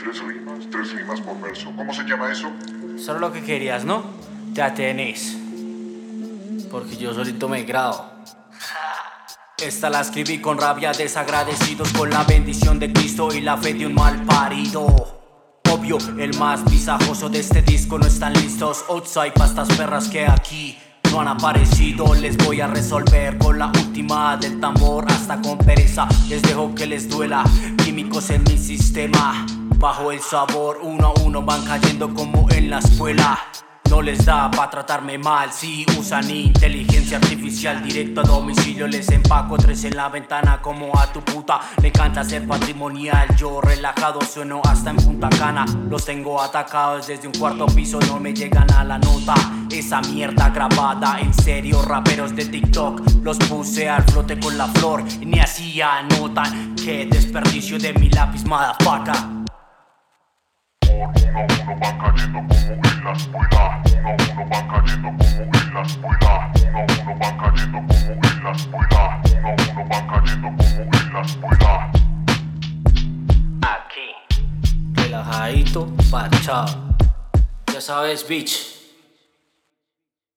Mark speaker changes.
Speaker 1: Tres rimas por verso. ¿Cómo se llama eso?
Speaker 2: Solo lo que querías, ¿no? Ya tenés. Porque yo solito me grabo. Esta la escribí con rabia, desagradecidos con la bendición de Cristo y la fe de un mal parido. Obvio, el más visajoso de este disco no están listos. Outside pa' estas perras que aquí no han aparecido. Les voy a resolver con la última del tambor. Hasta con pereza les dejo que les duela. Químicos en mi sistema, bajo el sabor. Uno a uno van cayendo como en la escuela. No les da pa' tratarme mal, si usan inteligencia artificial. Directo a domicilio les empaco 3 en la ventana como a tu puta. Le encanta ser patrimonial, yo relajado sueno hasta en Punta Cana. Los tengo atacados desde un cuarto piso, no me llegan a la nota. Esa mierda grabada en serio, raperos de TikTok los puse al flote con la flor y ni así anotan. Qué desperdicio de mi lápiz, motherfucker.
Speaker 1: Uno a uno van cayendo como en la escuela. Uno a uno van cayendo como en la escuela. Uno a uno van cayendo como en la escuela. Uno a uno van cayendo como en la escuela.
Speaker 2: Aquí, relajadito, parchado. Ya sabes, bitch.